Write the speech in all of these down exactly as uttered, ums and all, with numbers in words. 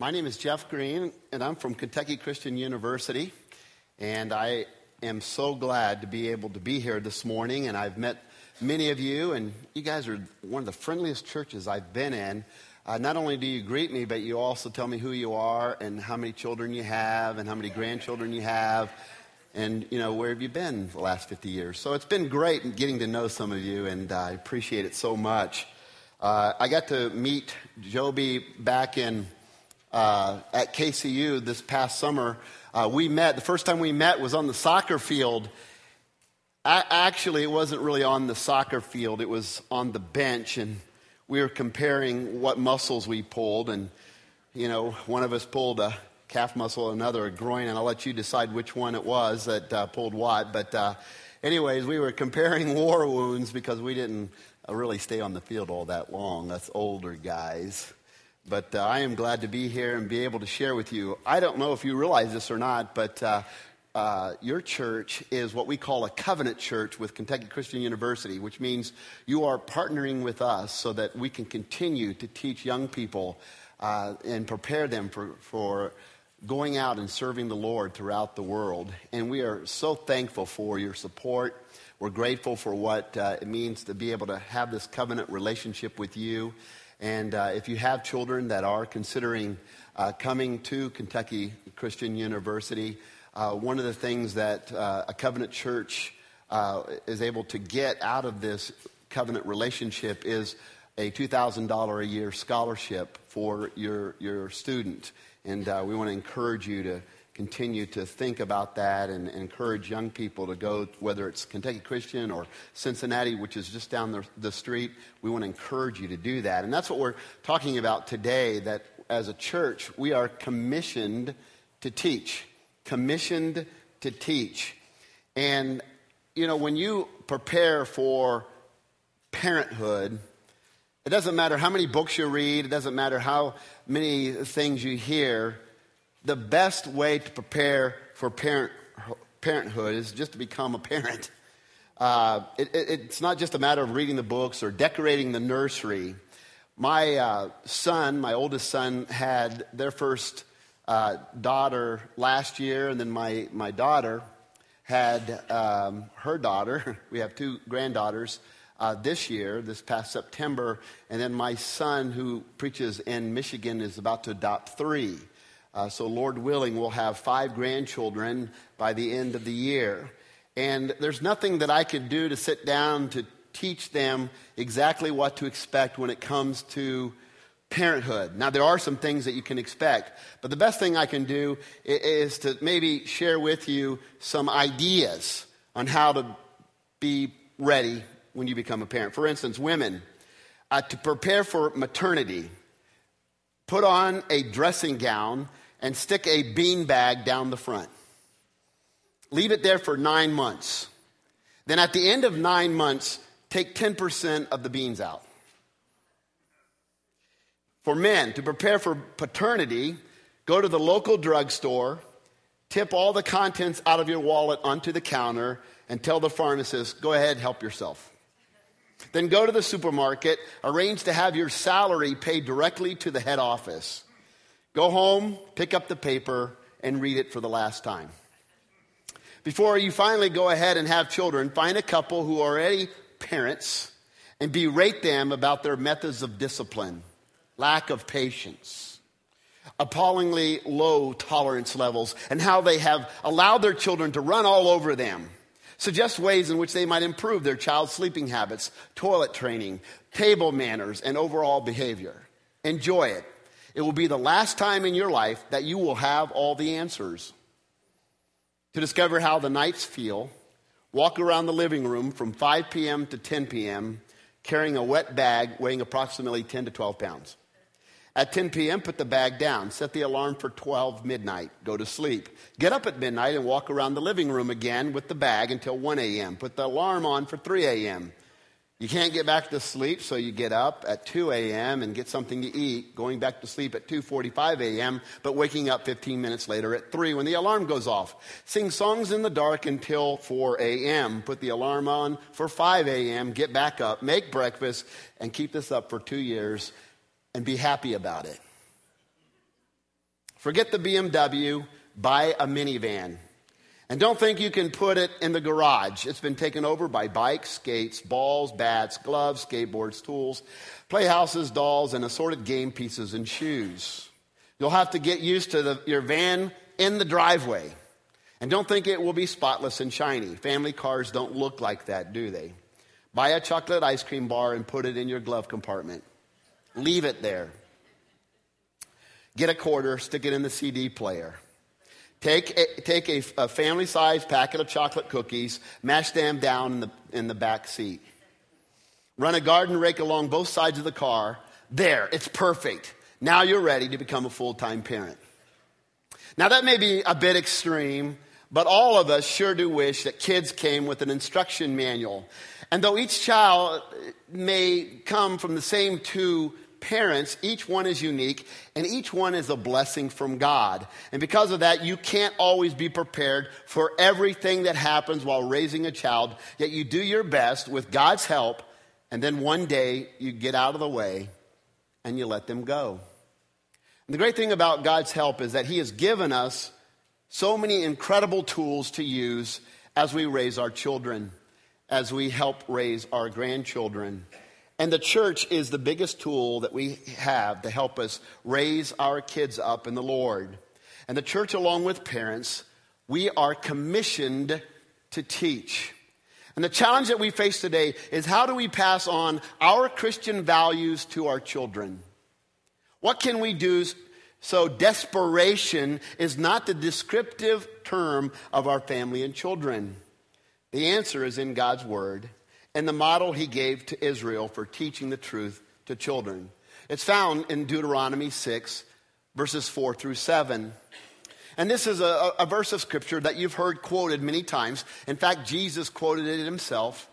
My name is Jeff Green, and I'm from Kentucky Christian University, and I am so glad to be able to be here this morning, and I've met many of you, and you guys are one of the friendliest churches I've been in. Uh, not only do you greet me, but you also tell me who you are and how many children you have and how many grandchildren you have, and, you know, where have you been the last fifty years. So it's been great getting to know some of you, and I appreciate it so much. Uh, I got to meet Joby back in Uh, at K C U this past summer. Uh, we met, the first time we met was on the soccer field. I, actually, it wasn't really on the soccer field, it was on the bench, and we were comparing what muscles we pulled, and, you know, one of us pulled a calf muscle, another a groin, and I'll let you decide which one it was that uh, pulled what, but uh, anyways, we were comparing war wounds because we didn't uh, really stay on the field all that long, us older guys. But uh, I am glad to be here and be able to share with you. I don't know if you realize this or not, but uh, uh, your church is what we call a covenant church with Kentucky Christian University, which means you are partnering with us so that we can continue to teach young people uh, and prepare them for, for going out and serving the Lord throughout the world. And we are so thankful for your support. We're grateful for what uh, it means to be able to have this covenant relationship with you. And uh, if you have children that are considering uh, coming to Kentucky Christian University, uh, one of the things that uh, a covenant church uh, is able to get out of this covenant relationship is a two thousand dollars a year scholarship for your, your student. And uh, we want to encourage you to continue to think about that and encourage young people to go, whether it's Kentucky Christian or Cincinnati, which is just down the, the street. We want to encourage you to do that. And that's what we're talking about today, that as a church, we are commissioned to teach. Commissioned to teach. And, you know, when you prepare for parenthood, it doesn't matter how many books you read, it doesn't matter how many things you hear. The best way to prepare for parent, parenthood is just to become a parent. Uh, it, it, it's not just a matter of reading the books or decorating the nursery. My uh, son, my oldest son, had their first uh, daughter last year, and then my, my daughter had um, her daughter. We have two granddaughters uh, this year, this past September, and then my son, who preaches in Michigan, is about to adopt three. Uh, so Lord willing, we'll have five grandchildren by the end of the year. And there's nothing that I could do to sit down to teach them exactly what to expect when it comes to parenthood. Now, there are some things that you can expect, but the best thing I can do is to maybe share with you some ideas on how to be ready when you become a parent. For instance, women, uh, to prepare for maternity, put on a dressing gown and stick a bean bag down the front. Leave it there for nine months. Then at the end of nine months, take ten percent of the beans out. For men, to prepare for paternity, go to the local drugstore, tip all the contents out of your wallet onto the counter, and tell the pharmacist, go ahead, help yourself. Then go to the supermarket, arrange to have your salary paid directly to the head office. Go home, pick up the paper, and read it for the last time. Before you finally go ahead and have children, find a couple who are already parents and berate them about their methods of discipline, lack of patience, appallingly low tolerance levels, and how they have allowed their children to run all over them. Suggest ways in which they might improve their child's sleeping habits, toilet training, table manners, and overall behavior. Enjoy it. It will be the last time in your life that you will have all the answers. To discover how the nights feel, walk around the living room from five p.m. to ten p.m. carrying a wet bag weighing approximately ten to twelve pounds. At ten p.m., put the bag down. Set the alarm for twelve midnight. Go to sleep. Get up at midnight and walk around the living room again with the bag until one a.m. Put the alarm on for three a.m. You can't get back to sleep, so you get up at two a.m. and get something to eat, going back to sleep at two forty-five a.m., but waking up fifteen minutes later at three when the alarm goes off. Sing songs in the dark until four a.m. Put the alarm on for five a.m., get back up, make breakfast, and keep this up for two years and be happy about it. Forget the B M W, buy a minivan. And don't think you can put it in the garage. It's been taken over by bikes, skates, balls, bats, gloves, skateboards, tools, playhouses, dolls, and assorted game pieces and shoes. You'll have to get used to the, your van in the driveway. And don't think it will be spotless and shiny. Family cars don't look like that, do they? Buy a chocolate ice cream bar and put it in your glove compartment. Leave it there. Get a quarter, stick it in the C D player. Take a, take a, a family-sized packet of chocolate cookies, mash them down in the, in the back seat. Run a garden rake along both sides of the car. There, it's perfect. Now you're ready to become a full-time parent. Now that may be a bit extreme, but all of us sure do wish that kids came with an instruction manual. And though each child may come from the same two parents, each one is unique, and each one is a blessing from God. And because of that, you can't always be prepared for everything that happens while raising a child, yet you do your best with God's help, and then one day you get out of the way and you let them go. And the great thing about God's help is that He has given us so many incredible tools to use as we raise our children, as we help raise our grandchildren. And the church is the biggest tool that we have to help us raise our kids up in the Lord. And the church, along with parents, we are commissioned to teach. And the challenge that we face today is, how do we pass on our Christian values to our children? What can we do so desperation is not the descriptive term of our family and children? The answer is in God's Word and the model He gave to Israel for teaching the truth to children. It's found in Deuteronomy six, verses four through seven. And this is a, a verse of Scripture that you've heard quoted many times. In fact, Jesus quoted it Himself.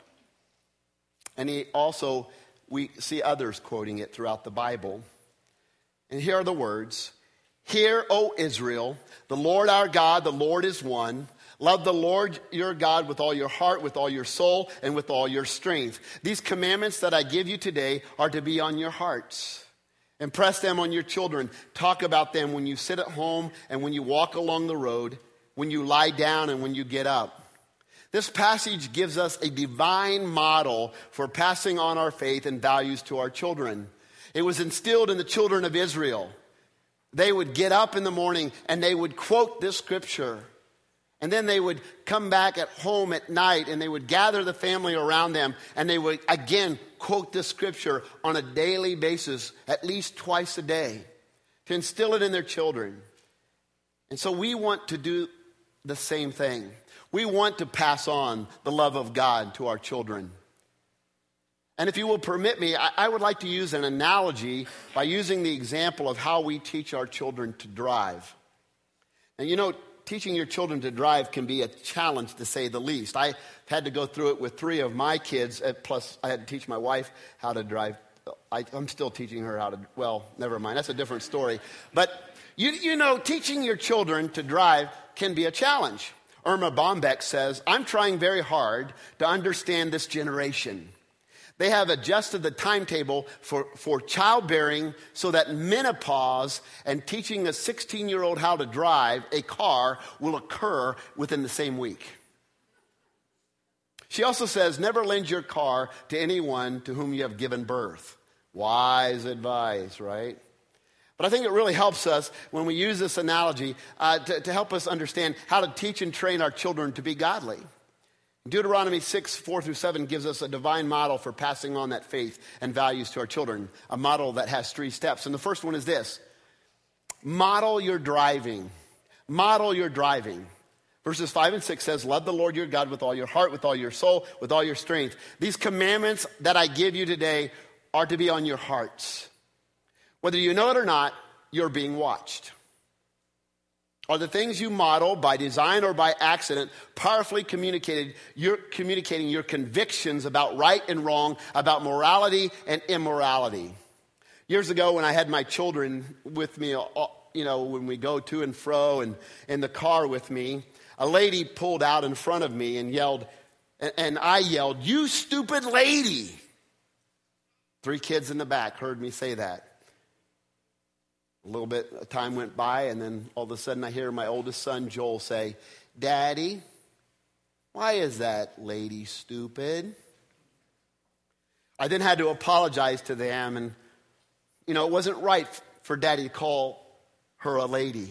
And He also, we see others quoting it throughout the Bible. And here are the words. Hear, O Israel, the Lord our God, the Lord is one. Love the Lord your God with all your heart, with all your soul, and with all your strength. These commandments that I give you today are to be on your hearts. Impress them on your children. Talk about them when you sit at home and when you walk along the road, when you lie down and when you get up. This passage gives us a divine model for passing on our faith and values to our children. It was instilled in the children of Israel. They would get up in the morning and they would quote this scripture. And then they would come back at home at night and they would gather the family around them and they would again quote this scripture on a daily basis, at least twice a day, to instill it in their children. And so we want to do the same thing. We want to pass on the love of God to our children. And if you will permit me, I, I would like to use an analogy by using the example of how we teach our children to drive. And you know, teaching your children to drive can be a challenge, to say the least. I had to go through it with three of my kids, plus I had to teach my wife how to drive. I, I'm still teaching her how to, well, never mind. That's a different story. But, you, you know, teaching your children to drive can be a challenge. Irma Bombeck says, I'm trying very hard to understand this generation. They have adjusted the timetable for, for childbearing so that menopause and teaching a sixteen-year-old how to drive a car will occur within the same week. She also says, never lend your car to anyone to whom you have given birth. Wise advice, right? But I think it really helps us when we use this analogy uh, to, to help us understand how to teach and train our children to be godly. Deuteronomy six, four through seven gives us a divine model for passing on that faith and values to our children, a model that has three steps. And the first one is this: model your driving. Model your driving. Verses five and six says, love the Lord your God with all your heart, with all your soul, with all your strength. These commandments that I give you today are to be on your hearts. Whether you know it or not, you're being watched. Are the things you model by design or by accident powerfully communicated, you're communicating your convictions about right and wrong, about morality and immorality? Years ago when I had my children with me, you know, when we go to and fro and in the car with me, a lady pulled out in front of me and yelled, and I yelled, "You stupid lady!" Three kids in the back heard me say that. A little bit of time went by, and then all of a sudden I hear my oldest son, Joel, say, "Daddy, why is that lady stupid?" I then had to apologize to them, and, you know, it wasn't right for Daddy to call her a lady.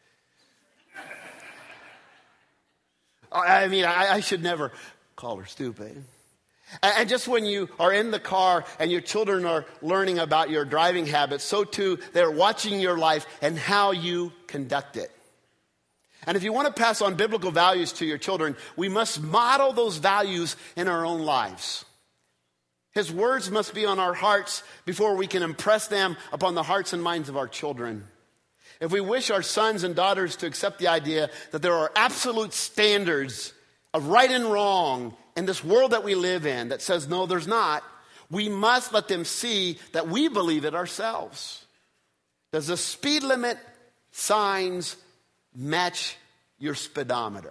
I mean, I, I should never call her stupid. And just when you are in the car and your children are learning about your driving habits, so too they're watching your life and how you conduct it. And if you want to pass on biblical values to your children, we must model those values in our own lives. His words must be on our hearts before we can impress them upon the hearts and minds of our children. If we wish our sons and daughters to accept the idea that there are absolute standards of right and wrong in this world that we live in that says, no, there's not, we must let them see that we believe it ourselves. Does the speed limit signs match your speedometer?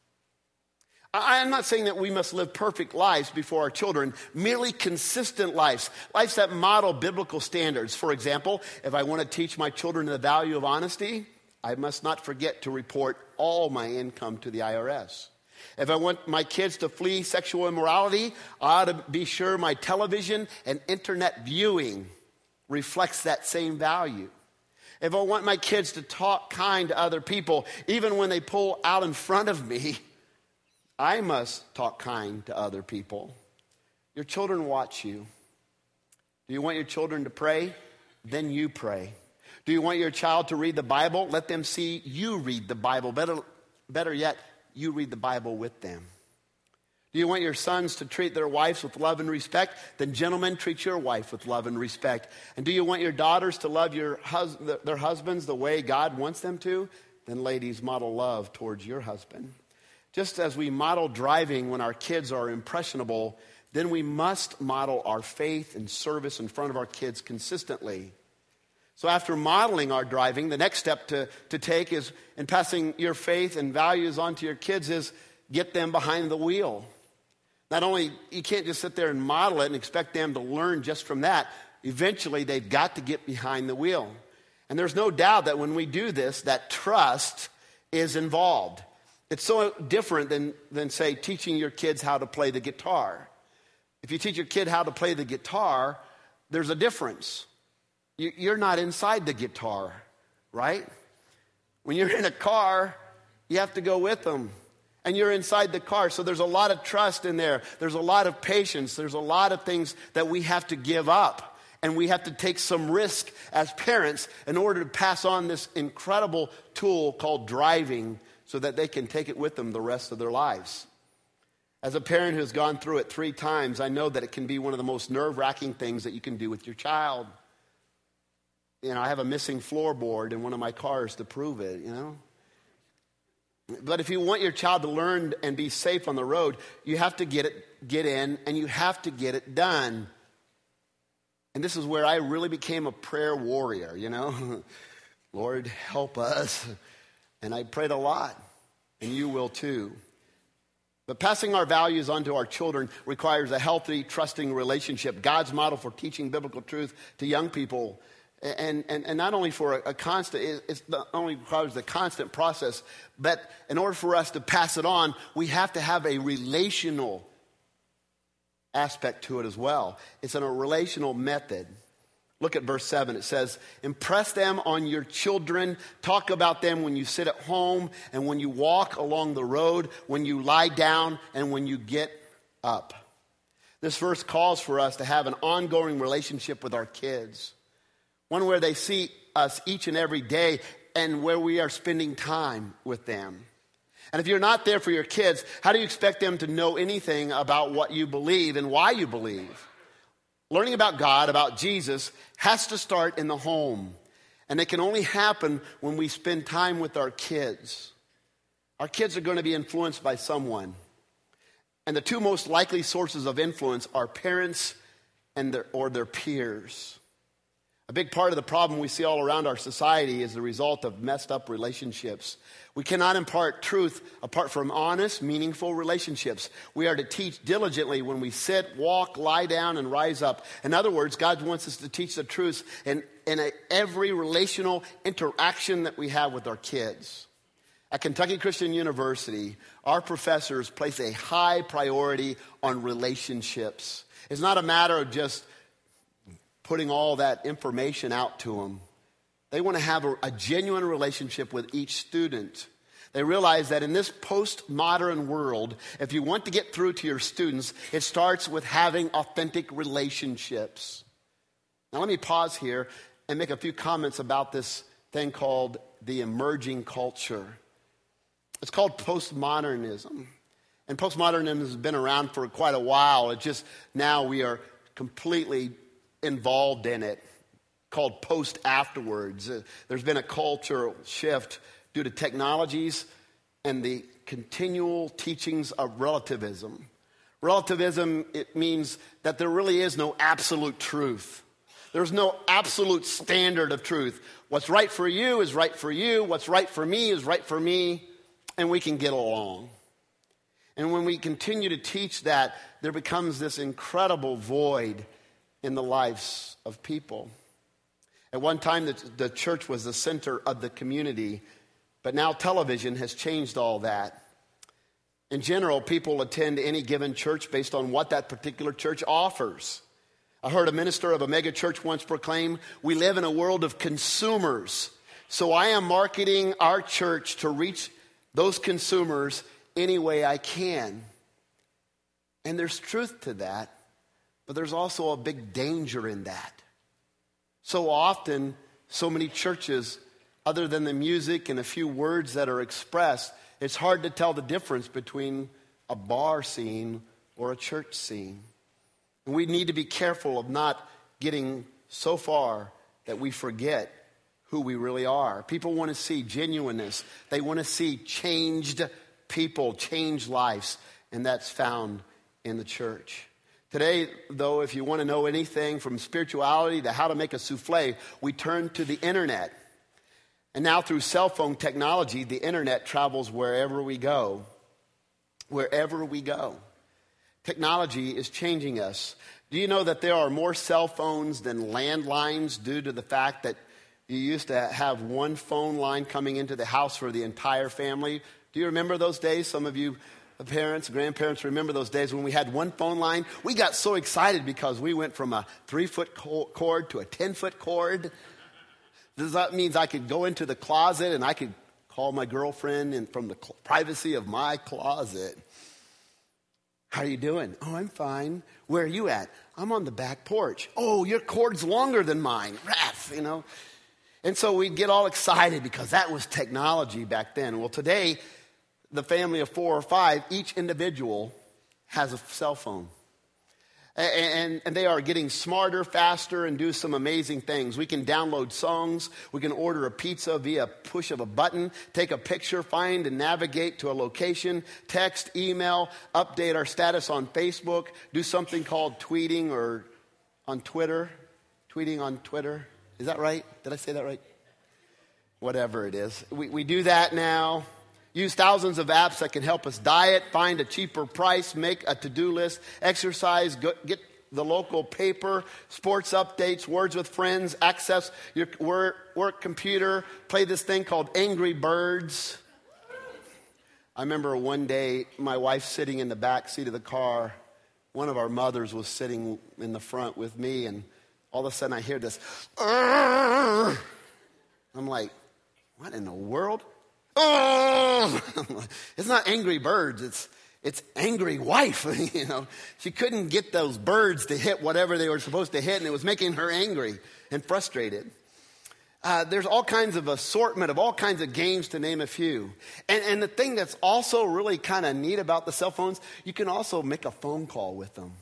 I'm not saying that we must live perfect lives before our children, merely consistent lives, lives that model biblical standards. For example, if I want to teach my children the value of honesty, I must not forget to report all my income to the I R S. If I want my kids to flee sexual immorality, I ought to be sure my television and internet viewing reflects that same value. If I want my kids to talk kind to other people, even when they pull out in front of me, I must talk kind to other people. Your children watch you. Do you want your children to pray? Then you pray. Do you want your child to read the Bible? Let them see you read the Bible. Better, better yet, you read the Bible with them. Do you want your sons to treat their wives with love and respect? Then gentlemen, treat your wife with love and respect. And do you want your daughters to love your hus- their husbands the way God wants them to? Then ladies, model love towards your husband. Just as we model driving when our kids are impressionable, then we must model our faith and service in front of our kids consistently. So after modeling our driving, the next step to, to take is in passing your faith and values on to your kids is get them behind the wheel. Not only, you can't just sit there and model it and expect them to learn just from that. Eventually, they've got to get behind the wheel. And there's no doubt that when we do this, that trust is involved. It's so different than, than, say, teaching your kids how to play the guitar. If you teach your kid how to play the guitar, there's a difference. You, you're not inside the guitar, right? When you're in a car, you have to go with them. And you're inside the car, so there's a lot of trust in there. There's a lot of patience. There's a lot of things that we have to give up. And we have to take some risk as parents in order to pass on this incredible tool called driving so that they can take it with them the rest of their lives. As a parent who's gone through it three times, I know that it can be one of the most nerve-wracking things that you can do with your child. You know, I have a missing floorboard in one of my cars to prove it, you know. But if you want your child to learn and be safe on the road, you have to get it, get in, and you have to get it done. And this is where I really became a prayer warrior, you know. Lord, help us. And I prayed a lot, and you will too. But passing our values on to our children requires a healthy, trusting relationship. God's model for teaching biblical truth to young people. And, and, and not only for a, a constant, it's not only requires a constant process, but in order for us to pass it on, we have to have a relational aspect to it as well. It's in a relational method. Look at verse seven. It says, impress them on your children. Talk about them when you sit at home and when you walk along the road, when you lie down and when you get up. This verse calls for us to have an ongoing relationship with our kids. One where they see us each and every day and where we are spending time with them. And if you're not there for your kids, how do you expect them to know anything about what you believe and why you believe? Learning about God, about Jesus, has to start in the home. And it can only happen when we spend time with our kids. Our kids are going to be influenced by someone. And the two most likely sources of influence are parents and their, or their peers. A big part of the problem we see all around our society is the result of messed up relationships. We cannot impart truth apart from honest, meaningful relationships. We are to teach diligently when we sit, walk, lie down, and rise up. In other words, God wants us to teach the truth in, in a, every relational interaction that we have with our kids. At Kentucky Christian University, our professors place a high priority on relationships. It's not a matter of just putting all that information out to them. They want to have a, a genuine relationship with each student. They realize that in this postmodern world, if you want to get through to your students, it starts with having authentic relationships. Now let me pause here and make a few comments about this thing called the emerging culture. It's called postmodernism. And postmodernism has been around for quite a while. It just now we are completely involved in it, called post-afterwards. Uh, there's been a cultural shift due to technologies and the continual teachings of relativism. Relativism, it means that there really is no absolute truth. There's no absolute standard of truth. What's right for you is right for you. What's right for me is right for me, and we can get along. And when we continue to teach that, there becomes this incredible void in the lives of people. At one time, the, the church was the center of the community, but now television has changed all that. In general, people attend any given church based on what that particular church offers. I heard a minister of a mega church once proclaim, "We live in a world of consumers, so I am marketing our church to reach those consumers any way I can." And there's truth to that. But there's also a big danger in that. So often, so many churches, other than the music and a few words that are expressed, it's hard to tell the difference between a bar scene or a church scene. And we need to be careful of not getting so far that we forget who we really are. People want to see genuineness. They want to see changed people, changed lives, and that's found in the church. Today, though, if you want to know anything from spirituality to how to make a souffle, we turn to the internet. And now through cell phone technology, the internet travels wherever we go. Wherever we go. Technology is changing us. Do you know that there are more cell phones than landlines due to the fact that you used to have one phone line coming into the house for the entire family? Do you remember those days? Some of you parents, grandparents remember those days when we had one phone line. We got so excited because we went from a three-foot cord to a ten-foot cord. That means I could go into the closet and I could call my girlfriend and from the cl- privacy of my closet. "How are you doing?" "Oh, I'm fine." "Where are you at?" "I'm on the back porch." "Oh, your cord's longer than mine." Rats, you know. And so we'd get all excited because that was technology back then. Well, today, the family of four or five, each individual has a cell phone. And, and, and they are getting smarter, faster, and do some amazing things. We can download songs. We can order a pizza via push of a button, take a picture, find and navigate to a location, text, email, update our status on Facebook, do something called tweeting or on Twitter. Tweeting on Twitter. Is that right? Did I say that right? Whatever it is. We, we do that now. Use thousands of apps that can help us diet, find a cheaper price, make a to-do list, exercise, go, get the local paper, sports updates, words with friends, access your work, work computer, play this thing called Angry Birds. I remember one day my wife sitting in the back seat of the car. One of our mothers was sitting in the front with me, and all of a sudden I hear this. Arr! I'm like, what in the world? Oh, it's not Angry Birds. It's it's Angry Wife. You know, she couldn't get those birds to hit whatever they were supposed to hit, and it was making her angry and frustrated. Uh, there's all kinds of assortment of all kinds of games, to name a few. And, and the thing that's also really kind of neat about the cell phones, you can also make a phone call with them.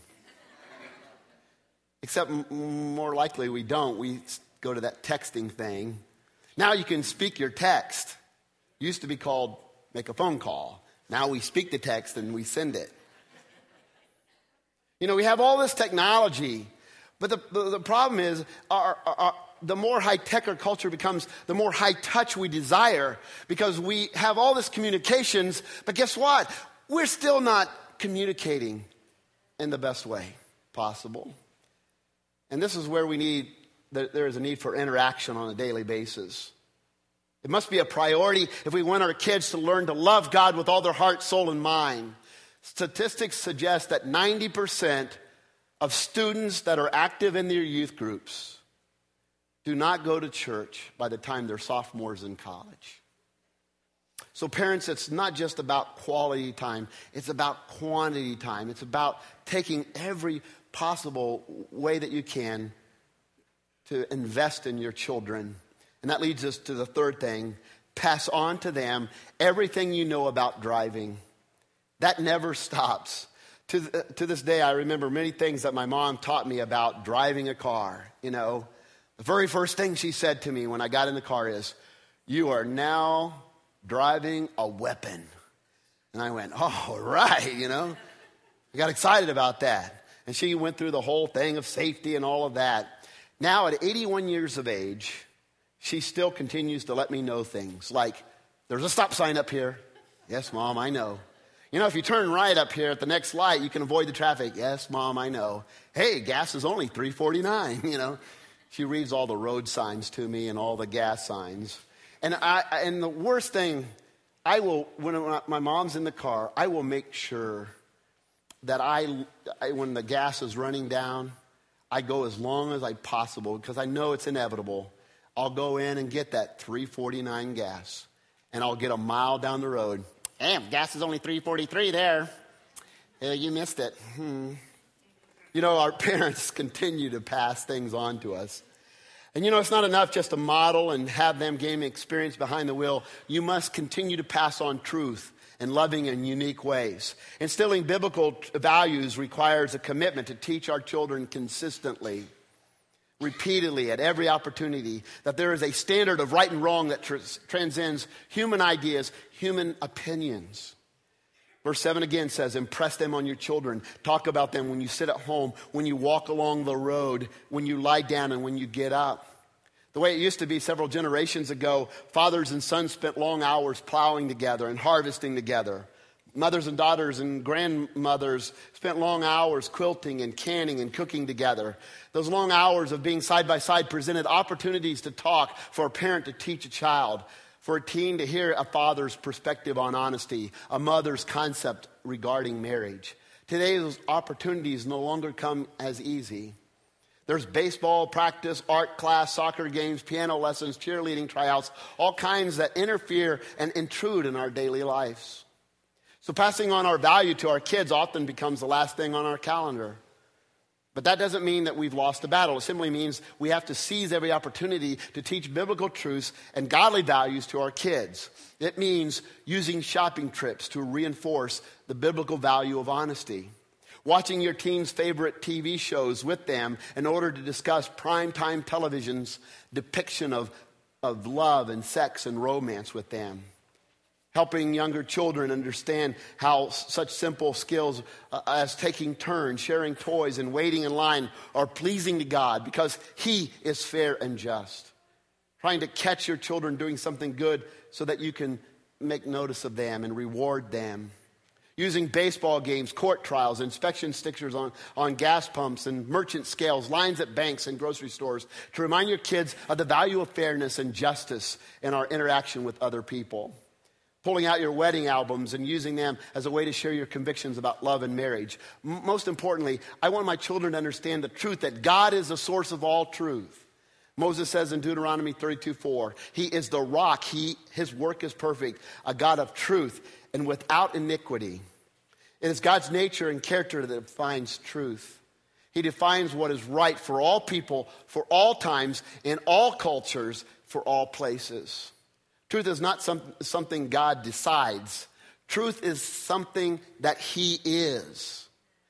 Except m- more likely we don't. We go to that texting thing. Now you can speak your text. Used to be called make a phone call. Now we speak the text and we send it. You know, we have all this technology, but the, the, the problem is our, our, the more high-tech our culture becomes, the more high-touch we desire, because we have all this communications, but guess what? We're still not communicating in the best way possible. And this is where we need, there is a need for interaction on a daily basis. It must be a priority if we want our kids to learn to love God with all their heart, soul, and mind. Statistics suggest that ninety percent of students that are active in their youth groups do not go to church by the time they're sophomores in college. So parents, it's not just about quality time. It's about quantity time. It's about taking every possible way that you can to invest in your children. And that leads us to the third thing. Pass on to them everything you know about driving. That never stops. To, to this day, I remember many things that my mom taught me about driving a car. You know, the very first thing she said to me when I got in the car is, "You are now driving a weapon." And I went, "Oh, right," you know. I got excited about that. And she went through the whole thing of safety and all of that. Now, at eighty-one years of age, she still continues to let me know things like, "There's a stop sign up here." "Yes, Mom, I know." "You know, if you turn right up here at the next light, you can avoid the traffic." "Yes, Mom, I know." "Hey, gas is only three forty-nine, you know. She reads all the road signs to me and all the gas signs. And I and the worst thing, I will, when my mom's in the car, I will make sure that I, I when the gas is running down, I go as long as I possible because I know it's inevitable. I'll go in and get that three forty-nine gas, and I'll get a mile down the road. "Hey, gas is only three forty-three there. Uh, you missed it." Hmm. You know, our parents continue to pass things on to us. And you know, it's not enough just to model and have them gain experience behind the wheel. You must continue to pass on truth in loving and unique ways. Instilling biblical values requires a commitment to teach our children consistently, repeatedly, at every opportunity, that there is a standard of right and wrong that tr- transcends human ideas, human opinions. Verse seven again says, impress them on your children. Talk about them when you sit at home, when you walk along the road, when you lie down, and when you get up. The way it used to be several generations ago, fathers and sons spent long hours plowing together and harvesting together. Mothers and daughters and grandmothers spent long hours quilting and canning and cooking together. Those long hours of being side by side presented opportunities to talk, for a parent to teach a child, for a teen to hear a father's perspective on honesty, a mother's concept regarding marriage. Today, those opportunities no longer come as easy. There's baseball practice, art class, soccer games, piano lessons, cheerleading tryouts, all kinds that interfere and intrude in our daily lives. So passing on our value to our kids often becomes the last thing on our calendar. But that doesn't mean that we've lost the battle. It simply means we have to seize every opportunity to teach biblical truths and godly values to our kids. It means using shopping trips to reinforce the biblical value of honesty. Watching your teen's favorite T V shows with them in order to discuss primetime television's depiction of, of love and sex and romance with them. Helping younger children understand how such simple skills uh, as taking turns, sharing toys, and waiting in line are pleasing to God because He is fair and just. Trying to catch your children doing something good so that you can make notice of them and reward them. Using baseball games, court trials, inspection stickers on, on gas pumps and merchant scales, lines at banks and grocery stores to remind your kids of the value of fairness and justice in our interaction with other people. Pulling out your wedding albums and using them as a way to share your convictions about love and marriage. M- most importantly, I want my children to understand the truth that God is the source of all truth. Moses says in Deuteronomy thirty-two four, He is the rock, he, His work is perfect, a God of truth and without iniquity. It is God's nature and character that defines truth. He defines what is right for all people, for all times, in all cultures, for all places. Truth is not some, something God decides. Truth is something that He is.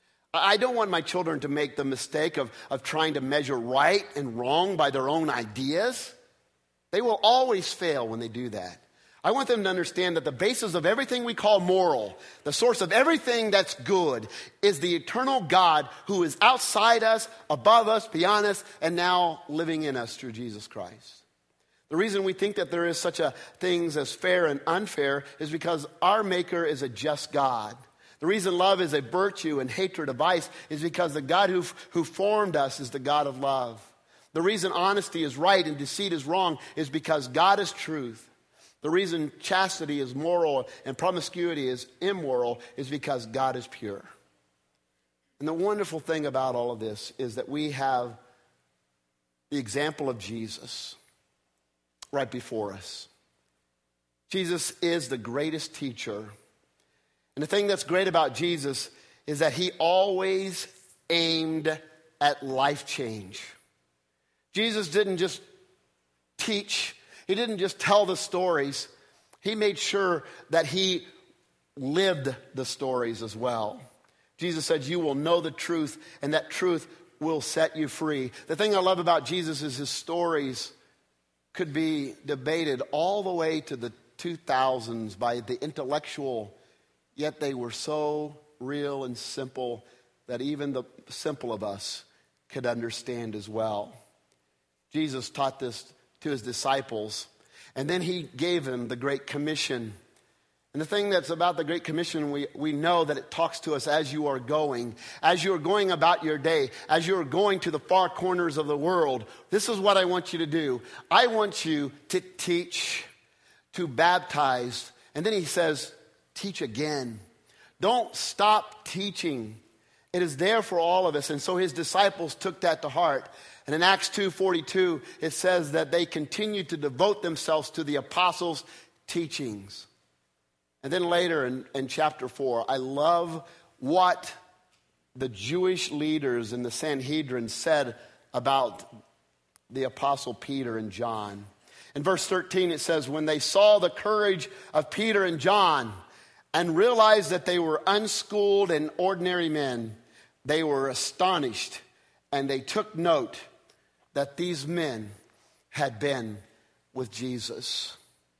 I don't want my children to make the mistake of, of trying to measure right and wrong by their own ideas. They will always fail when they do that. I want them to understand that the basis of everything we call moral, the source of everything that's good, is the eternal God who is outside us, above us, beyond us, and now living in us through Jesus Christ. The reason we think that there is such a things as fair and unfair is because our Maker is a just God. The reason love is a virtue and hatred a vice is because the God who, who formed us is the God of love. The reason honesty is right and deceit is wrong is because God is truth. The reason chastity is moral and promiscuity is immoral is because God is pure. And the wonderful thing about all of this is that we have the example of Jesus right before us. Jesus is the greatest teacher. And the thing that's great about Jesus is that he always aimed at life change. Jesus didn't just teach. He didn't just tell the stories. He made sure that he lived the stories as well. Jesus said, you will know the truth, and that truth will set you free. The thing I love about Jesus is his stories could be debated all the way to the two thousands by the intellectual, yet they were so real and simple that even the simple of us could understand as well. Jesus taught this to his disciples, and then he gave them the Great Commission. And the thing that's about the Great Commission, we, we know that it talks to us as you are going, as you are going about your day, as you are going to the far corners of the world. This is what I want you to do. I want you to teach, to baptize, and then he says, teach again. Don't stop teaching. It is there for all of us. And so his disciples took that to heart. And in Acts two forty-two, it says that they continued to devote themselves to the apostles' teachings. And then later in, in chapter four, I love what the Jewish leaders in the Sanhedrin said about the apostle Peter and John. In verse thirteen, it says, when they saw the courage of Peter and John and realized that they were unschooled and ordinary men, they were astonished, and they took note that these men had been with Jesus.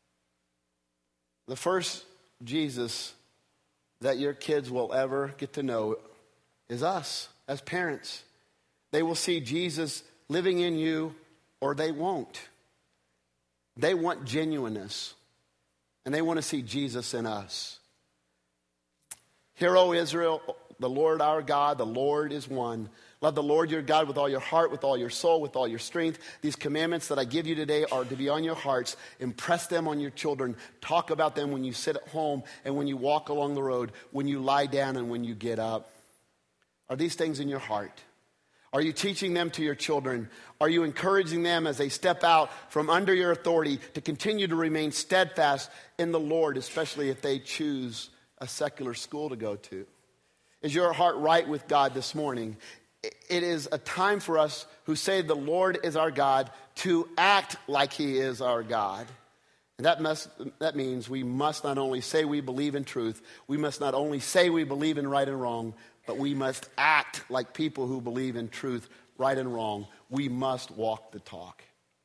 The first Jesus that your kids will ever get to know is us as parents. They will see Jesus living in you, or they won't. They want genuineness, and they want to see Jesus in us. Hear, O Israel, the Lord our God, the Lord is one. Love the Lord your God with all your heart, with all your soul, with all your strength. These commandments that I give you today are to be on your hearts. Impress them on your children. Talk about them when you sit at home and when you walk along the road, when you lie down and when you get up. Are these things in your heart? Are you teaching them to your children? Are you encouraging them as they step out from under your authority to continue to remain steadfast in the Lord, especially if they choose a secular school to go to? Is your heart right with God this morning? It is a time for us who say the Lord is our God to act like he is our God. And that must, that means we must not only say we believe in truth, we must not only say we believe in right and wrong, but we must act like people who believe in truth, right and wrong. We must walk the talk.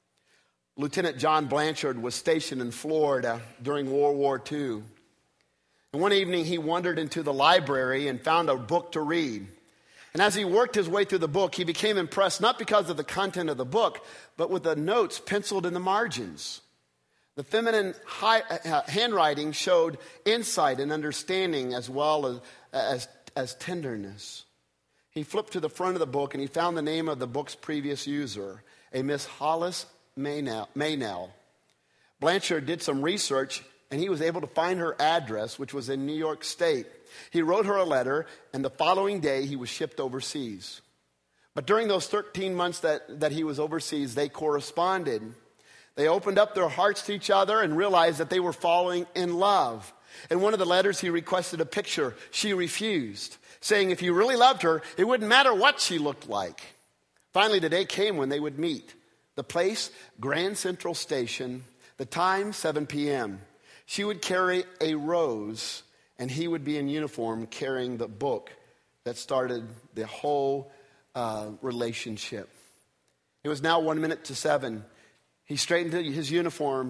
Lieutenant John Blanchard was stationed in Florida during World War Two. And one evening he wandered into the library and found a book to read. And as he worked his way through the book, he became impressed not because of the content of the book, but with the notes penciled in the margins. The feminine high, uh, handwriting showed insight and understanding as well as, as, as tenderness. He flipped to the front of the book and he found the name of the book's previous user, a Miss Hollis Maynell. Blanchard did some research and he was able to find her address, which was in New York State. He wrote her a letter, and the following day he was shipped overseas. But during those thirteen months that, that he was overseas, they corresponded. They opened up their hearts to each other and realized that they were falling in love. In one of the letters, he requested a picture. She refused, saying if he really loved her, it wouldn't matter what she looked like. Finally, the day came when they would meet. The place, Grand Central Station. The time, seven p.m. She would carry a rose, and he would be in uniform carrying the book that started the whole uh, relationship. It was now one minute to seven. He straightened his uniform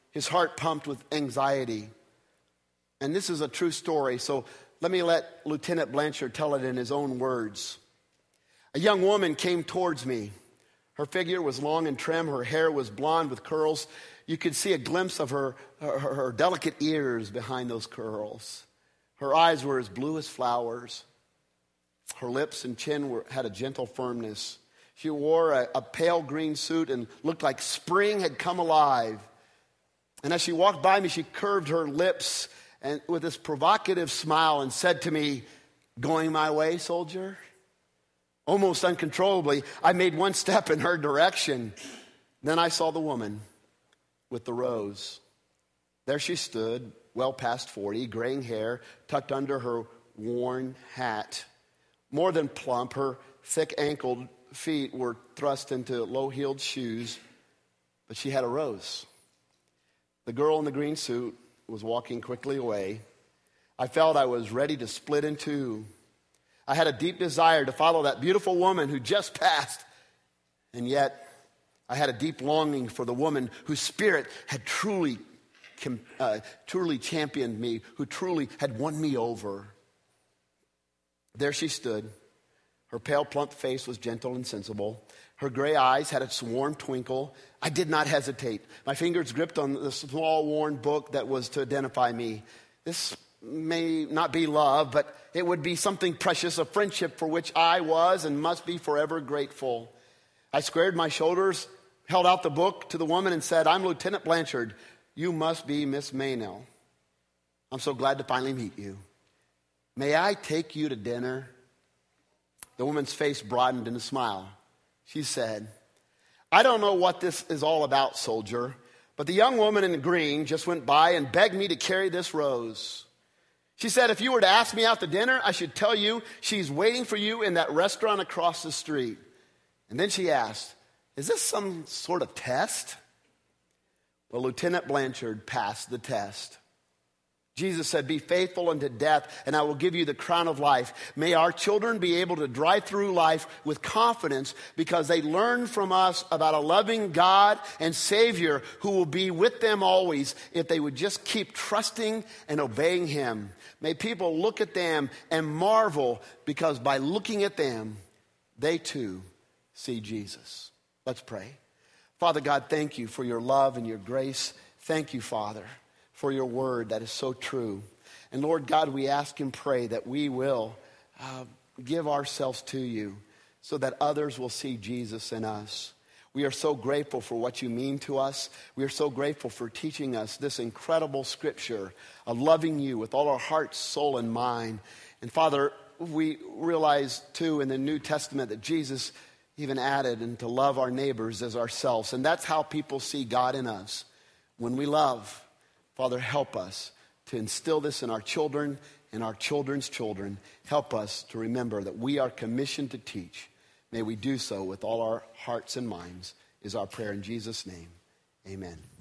his heart pumped with anxiety. And this is a true story, so let me let Lieutenant Blanchard tell it in his own words. A young woman came towards me. Her figure was long and trim. Her hair was blonde with curls. You could see a glimpse of her, her, her delicate ears behind those curls. Her eyes were as blue as flowers. Her lips and chin were, had a gentle firmness. She wore a, a pale green suit and looked like spring had come alive. And as she walked by me, she curved her lips and with this provocative smile and said to me, "Going my way, soldier?" Almost uncontrollably, I made one step in her direction. Then I saw the woman with the rose. There she stood, well past forty, graying hair tucked under her worn hat. More than plump, her thick-ankled feet were thrust into low-heeled shoes, but she had a rose. The girl in the green suit was walking quickly away. I felt I was ready to split in two. I had a deep desire to follow that beautiful woman who just passed, and yet I had a deep longing for the woman whose spirit had truly, uh, truly championed me, who truly had won me over. There she stood. Her pale, plump face was gentle and sensible. Her gray eyes had its warm twinkle. I did not hesitate. My fingers gripped on the small, worn book that was to identify me. This may not be love, but it would be something precious, a friendship for which I was and must be forever grateful. I squared my shoulders, held out the book to the woman and said, "I'm Lieutenant Blanchard. You must be Miss Maynell. I'm so glad to finally meet you. May I take you to dinner?" The woman's face broadened in a smile. She said, "I don't know what this is all about, soldier, but the young woman in the green just went by and begged me to carry this rose. She said if you were to ask me out to dinner, I should tell you she's waiting for you in that restaurant across the street." And then she asked, "Is this some sort of test?" Well, Lieutenant Blanchard passed the test. Jesus said, "Be faithful unto death, and I will give you the crown of life." May our children be able to drive through life with confidence because they learn from us about a loving God and Savior who will be with them always if they would just keep trusting and obeying Him. May people look at them and marvel because by looking at them, they too see Jesus. Let's pray. Father God, thank you for your love and your grace. Thank you, Father, for your word that is so true. And Lord God, we ask and pray that we will uh, give ourselves to you so that others will see Jesus in us. We are so grateful for what you mean to us. We are so grateful for teaching us this incredible scripture of loving you with all our heart, soul, and mind. And Father, we realize too in the New Testament that Jesus even added and to love our neighbors as ourselves. And that's how people see God in us. When we love, Father, help us to instill this in our children and our children's children. Help us to remember that we are commissioned to teach. May we do so with all our hearts and minds is our prayer in Jesus' name. Amen.